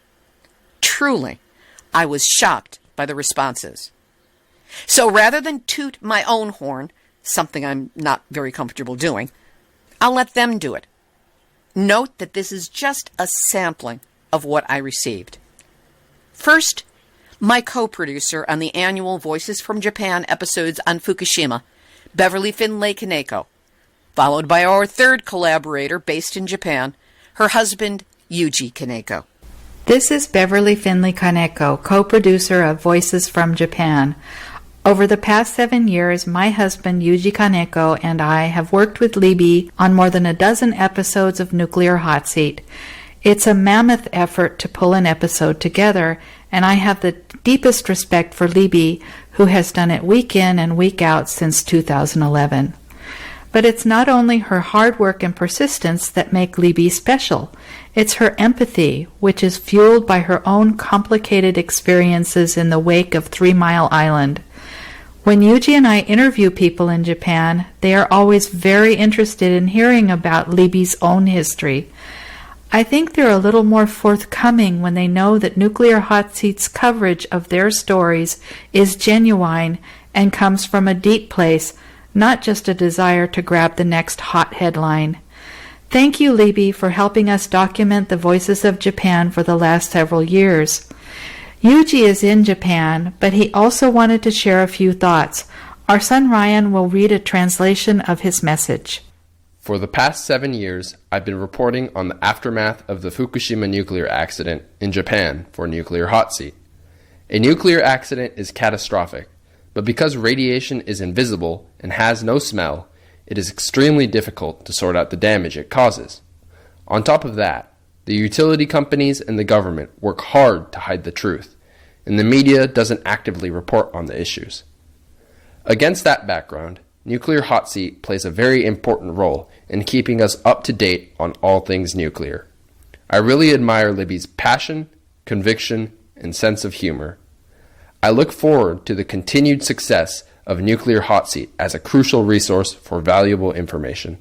Truly, I was shocked by the responses. So rather than toot my own horn, something I'm not very comfortable doing, I'll let them do it. Note that this is just a sampling of what I received. First, my co-producer on the annual Voices from Japan episodes on Fukushima, Beverly Finlay Kaneko, followed by our third collaborator based in Japan, her husband, Yuji Kaneko. This is Beverly Finlay Kaneko, co-producer of Voices from Japan. Over the past 7 years, my husband Yuji Kaneko and I have worked with Libby on more than a dozen episodes of Nuclear Hot Seat. It's a mammoth effort to pull an episode together, and I have the deepest respect for Libby, who has done it week in and week out since 2011. But it's not only her hard work and persistence that make Libby special. It's her empathy, which is fueled by her own complicated experiences in the wake of 3 Mile Island. When Yuji and I interview people in Japan, they are always very interested in hearing about Libby's own history. I think they're a little more forthcoming when they know that Nuclear Hot Seat's coverage of their stories is genuine and comes from a deep place, not just a desire to grab the next hot headline. Thank you, Libby, for helping us document the voices of Japan for the last several years. Yuji is in Japan, but he also wanted to share a few thoughts. Our son Ryan will read a translation of his message. For the past 7 years, I've been reporting on the aftermath of the Fukushima nuclear accident in Japan for Nuclear Hot Seat. A nuclear accident is catastrophic, but because radiation is invisible and has no smell, it is extremely difficult to sort out the damage it causes. On top of that, the utility companies and the government work hard to hide the truth, and the media doesn't actively report on the issues. Against that background, Nuclear Hot Seat plays a very important role in keeping us up to date on all things nuclear. I really admire Libby's passion, conviction, and sense of humor. I look forward to the continued success of Nuclear Hot Seat as a crucial resource for valuable information.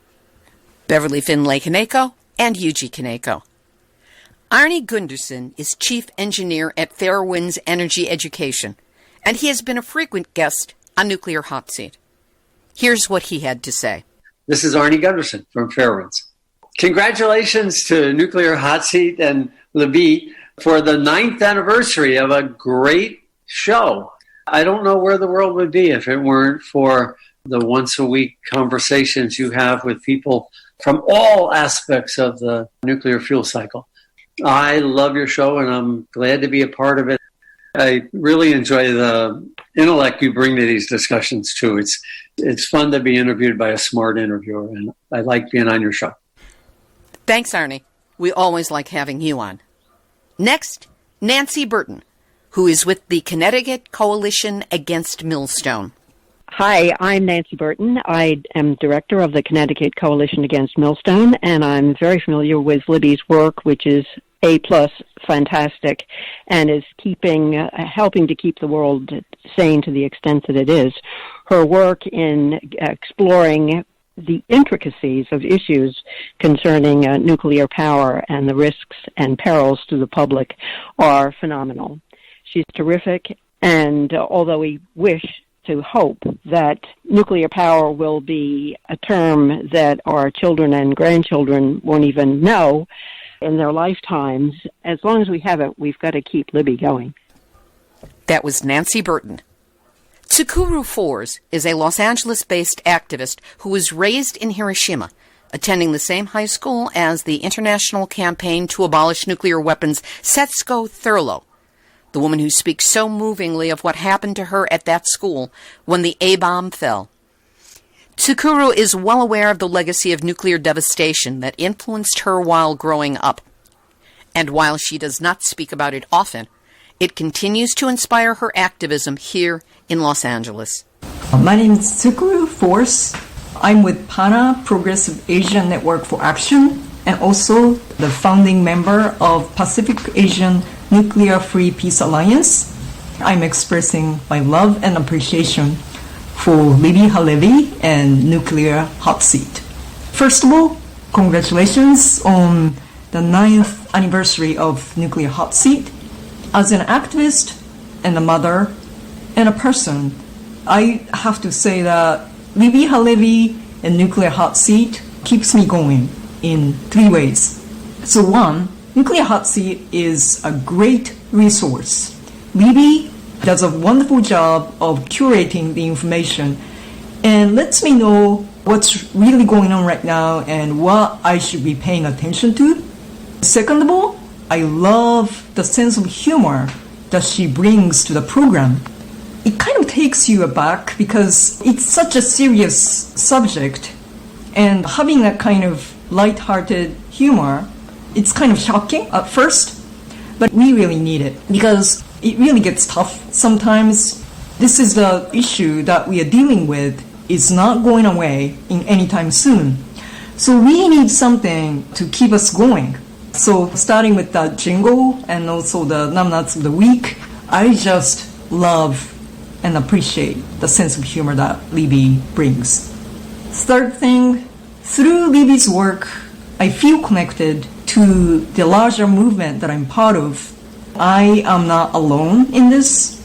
Beverly Finlay Kaneko and Yuji Kaneko. Arnie Gunderson is Chief Engineer at Fairwinds Energy Education, and he has been a frequent guest on Nuclear Hot Seat. Here's what he had to say. This is Arnie Gunderson from Fairwinds. Congratulations to Nuclear Hot Seat and Libby for the 9th anniversary of a great show. I don't know where the world would be if it weren't for the once-a-week conversations you have with people from all aspects of the nuclear fuel cycle. I love your show, and I'm glad to be a part of it. I really enjoy the intellect you bring to these discussions, too. It's fun to be interviewed by a smart interviewer, and I like being on your show. Thanks, Arnie. We always like having you on. Next, Nancy Burton, who is with the Connecticut Coalition Against Millstone. Hi, I'm Nancy Burton. I am director of the Connecticut Coalition Against Millstone, and I'm very familiar with Libby's work, which is A+, fantastic, and is helping to keep the world sane to the extent that it is. Her work in exploring the intricacies of issues concerning nuclear power and the risks and perils to the public are phenomenal. She's terrific, and although we wish to hope that nuclear power will be a term that our children and grandchildren won't even know in their lifetimes, as long as we have it, we've got to keep Libby going. That was Nancy Burton. Tsukuru Fours is a Los Angeles-based activist who was raised in Hiroshima, attending the same high school as the International Campaign to Abolish Nuclear Weapons Setsuko Thurlow, the woman who speaks so movingly of what happened to her at that school when the A-bomb fell. Tsukuru is well aware of the legacy of nuclear devastation that influenced her while growing up. And while she does not speak about it often, it continues to inspire her activism here in Los Angeles. My name is Tsukuru Force. I'm with PANA, Progressive Asian Network for Action, and also the founding member of Pacific Asian Nuclear Free Peace Alliance. I'm expressing my love and appreciation for Libby Halevi and Nuclear Hot Seat. First of all, congratulations on the 9th anniversary of Nuclear Hot Seat. As an activist and a mother and a person, I have to say that Libby Halevi and Nuclear Hot Seat keeps me going in 3 ways. So one, Nuclear Hot Seat is a great resource. Libby does a wonderful job of curating the information and lets me know what's really going on right now and what I should be paying attention to. Second of all, I love the sense of humor that she brings to the program. It kind of takes you aback because it's such a serious subject, and having that kind of light-hearted humor, it's kind of shocking at first, but we really need it because it really gets tough sometimes. This is the issue that we are dealing with. It's not going away in anytime soon. So we need something to keep us going. So starting with that jingle and also the numbnuts of the week, I just love and appreciate the sense of humor that Libby brings. Third thing, through Libby's work, I feel connected to the larger movement that I'm part of. I am not alone in this.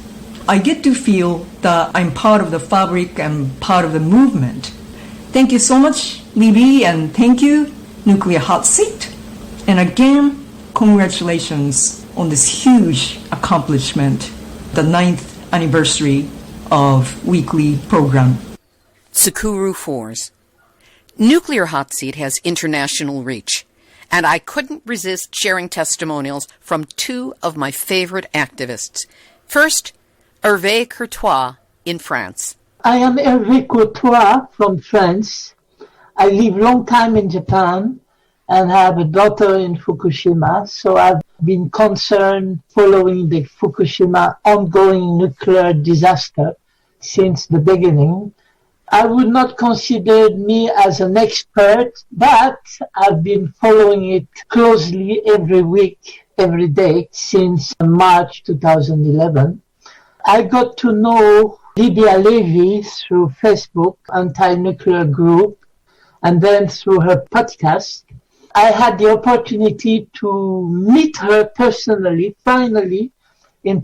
I get to feel that I'm part of the fabric and part of the movement. Thank you so much, Libby, and thank you, Nuclear Hot Seat. And again, congratulations on this huge accomplishment, the 9th anniversary of weekly program. Tsukuru Fours. Nuclear Hot Seat has international reach, and I couldn't resist sharing testimonials from two of my favorite activists. First, Hervé Courtois in France. I am Hervé Courtois from France. I live long time in Japan and have a daughter in Fukushima, so I've been concerned following the Fukushima ongoing nuclear disaster since the beginning. I would not consider me as an expert, but I've been following it closely every week, every day since March 2011. I got to know Libby Halevi through Facebook, anti-nuclear group, and then through her podcast. I had the opportunity to meet her personally, finally, in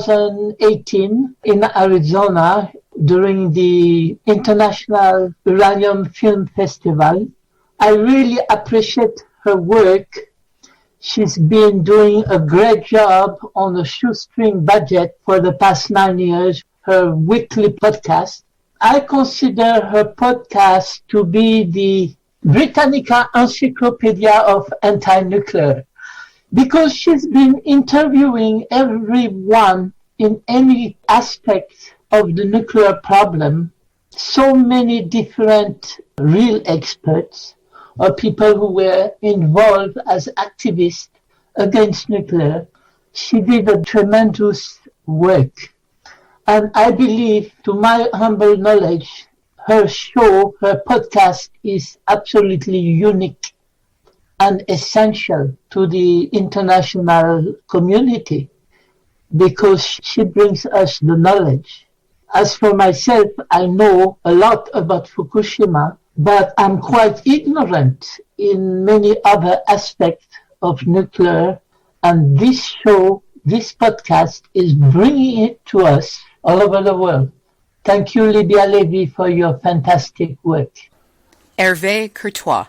2018 in Arizona during the International Uranium Film Festival. I really appreciate her work. She's been doing a great job on a shoestring budget for the past 9 years, her weekly podcast. I consider her podcast to be the Britannica Encyclopedia of Anti-Nuclear, because she's been interviewing everyone in any aspect of the nuclear problem, so many different real experts or people who were involved as activists against nuclear. She did a tremendous work. And I believe, to my humble knowledge, her show, her podcast is absolutely unique and essential to the international community because she brings us the knowledge. As for myself, I know a lot about Fukushima, but I'm quite ignorant in many other aspects of nuclear, and this show, this podcast is bringing it to us all over the world. Thank you, Libby Halevi, for your fantastic work. Hervé Courtois.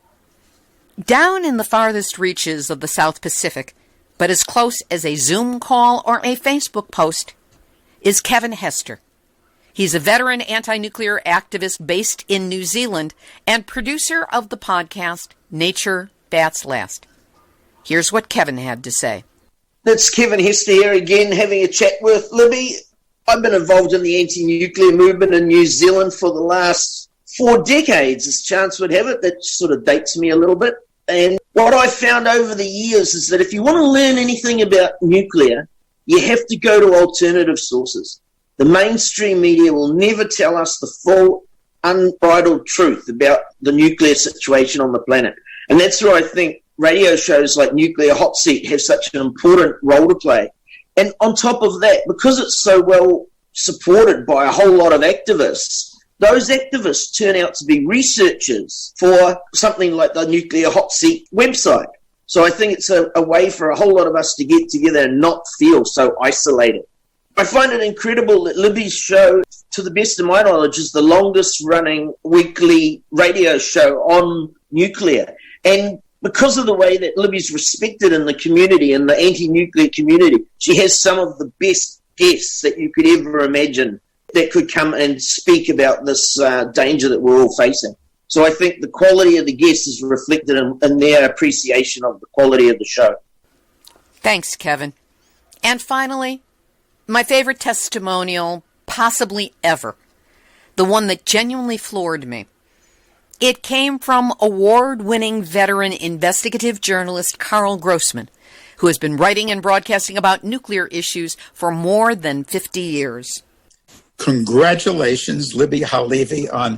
Down in the farthest reaches of the South Pacific, but as close as a Zoom call or a Facebook post, is Kevin Hester. He's a veteran anti-nuclear activist based in New Zealand and producer of the podcast Nature Bats Last. Here's what Kevin had to say. It's Kevin Hester here again, having a chat with Libby. I've been involved in the anti-nuclear movement in New Zealand for the last 4 decades, as chance would have it. That sort of dates me a little bit. And what I found over the years is that if you want to learn anything about nuclear, you have to go to alternative sources. The mainstream media will never tell us the full, unbridled truth about the nuclear situation on the planet. And that's where I think radio shows like Nuclear Hot Seat have such an important role to play. And on top of that, because it's so well supported by a whole lot of activists, those activists turn out to be researchers for something like the Nuclear Hot Seat website. So I think it's a way for a whole lot of us to get together and not feel so isolated. I find it incredible that Libby's show, to the best of my knowledge, is the longest running weekly radio show on nuclear. And because of the way that Libby's respected in the community, in the anti-nuclear community, she has some of the best guests that you could ever imagine that could come and speak about this danger that we're all facing. So I think the quality of the guests is reflected in their appreciation of the quality of the show. Thanks, Kevin. And finally, my favorite testimonial possibly ever, the one that genuinely floored me. It came from award-winning veteran investigative journalist Carl Grossman, who has been writing and broadcasting about nuclear issues for more than 50 years. Congratulations, Libby Halevi, on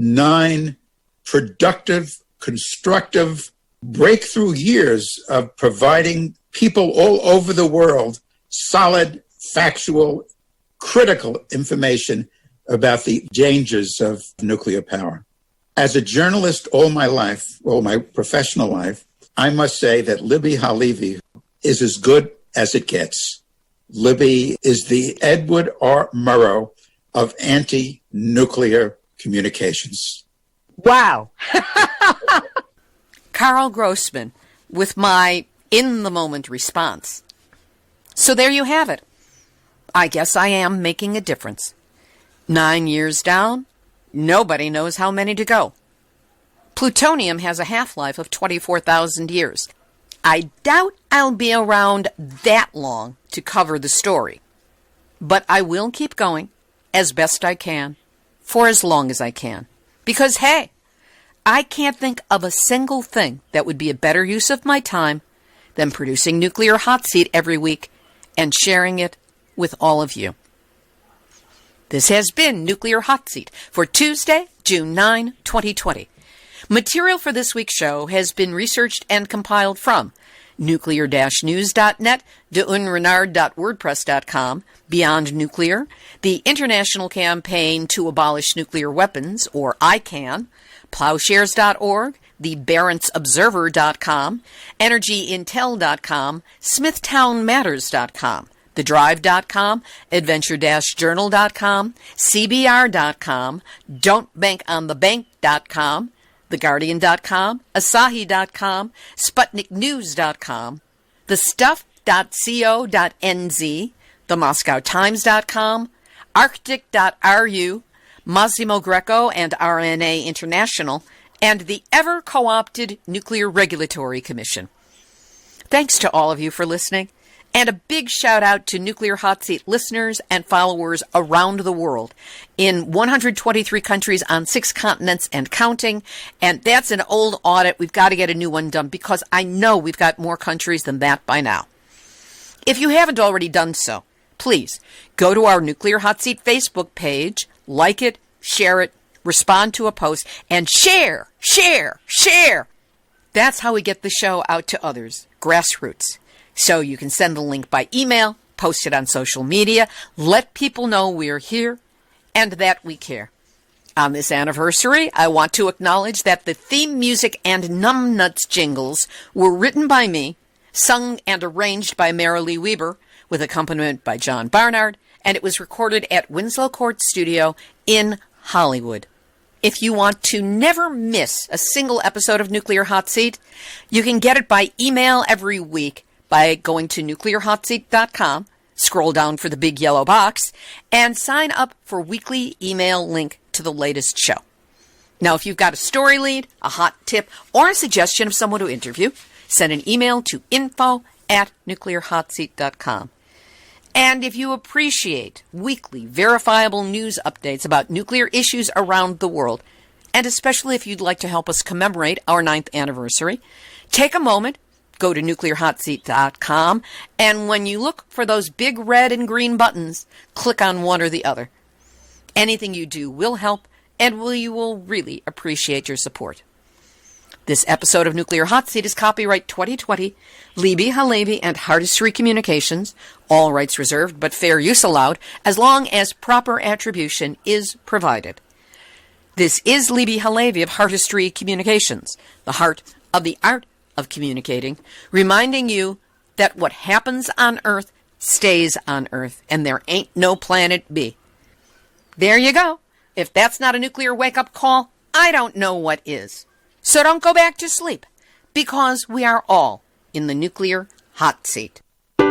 9 productive, constructive, breakthrough years of providing people all over the world solid, factual, critical information about the dangers of nuclear power. As a journalist all my life, all my professional life, I must say that Libby Halevi is as good as it gets. Libby is the Edward R. Murrow of anti-nuclear communications. Wow. Carl Grossman with my in-the-moment response. So there you have it. I guess I am making a difference. 9 years down, nobody knows how many to go. Plutonium has a half-life of 24,000 years. I doubt I'll be around that long to cover the story. But I will keep going as best I can for as long as I can. Because, hey, I can't think of a single thing that would be a better use of my time than producing Nuclear Hot Seat every week and sharing it with all of you. This has been Nuclear Hot Seat for Tuesday, June 9, 2020. Material for this week's show has been researched and compiled from nuclear-news.net, deunrenard.wordpress.com, Beyond Nuclear, the International Campaign to Abolish Nuclear Weapons, or ICAN, plowshares.org, the BarentsObserver.com, EnergyIntel.com, SmithtownMatters.com, TheDrive.com, Adventure-Journal.com, CBR.com, Don'tBankOnTheBank.com, TheGuardian.com, Asahi.com, SputnikNews.com, TheStuff.co.nz, TheMoscowTimes.com, Arctic.ru, Massimo Greco and RNA International, and the ever-co-opted Nuclear Regulatory Commission. Thanks to all of you for listening, and a big shout-out to Nuclear Hot Seat listeners and followers around the world in 123 countries on 6 continents and counting, and that's an old audit. We've got to get a new one done because I know we've got more countries than that by now. If you haven't already done so, please go to our Nuclear Hot Seat Facebook page, like it, share it, respond to a post, and share. That's how we get the show out to others, grassroots. So you can send the link by email, post it on social media, let people know we're here and that we care. On this anniversary, I want to acknowledge that the theme music and Numbnuts jingles were written by me, sung and arranged by Marilee Weber, with accompaniment by John Barnard, and it was recorded at Winslow Court Studio in Hollywood. If you want to never miss a single episode of Nuclear Hot Seat, you can get it by email every week by going to nuclearhotseat.com, scroll down for the big yellow box, and sign up for weekly email link to the latest show. Now, if you've got a story lead, a hot tip, or a suggestion of someone to interview, send an email to info@nuclearhotseat.com. And if you appreciate weekly verifiable news updates about nuclear issues around the world, and especially if you'd like to help us commemorate our 9th anniversary, take a moment, go to nuclearhotseat.com, and when you look for those big red and green buttons, click on one or the other. Anything you do will help, and you will really appreciate your support. This episode of Nuclear Hot Seat is copyright 2020, Libby Halevi and Hardistry Communications, all rights reserved but fair use allowed, as long as proper attribution is provided. This is Libby Halevi of Hardistry Communications, the heart of the art of communicating, reminding you that what happens on Earth stays on Earth, and there ain't no planet B. There you go. If that's not a nuclear wake-up call, I don't know what is. So don't go back to sleep, because we are all in the Nuclear Hot Seat.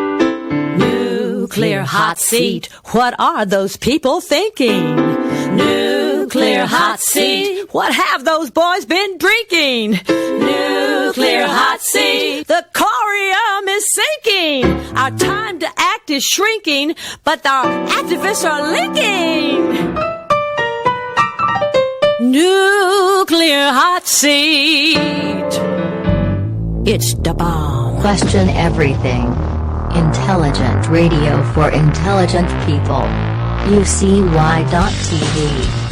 Nuclear Hot Seat. What are those people thinking? Nuclear Hot Seat. What have those boys been drinking? Nuclear Hot Seat. The corium is sinking. Our time to act is shrinking, but our activists are linking. Nuclear Hot Seat. It's the bomb. Question everything. Intelligent radio for intelligent people. UCY.TV.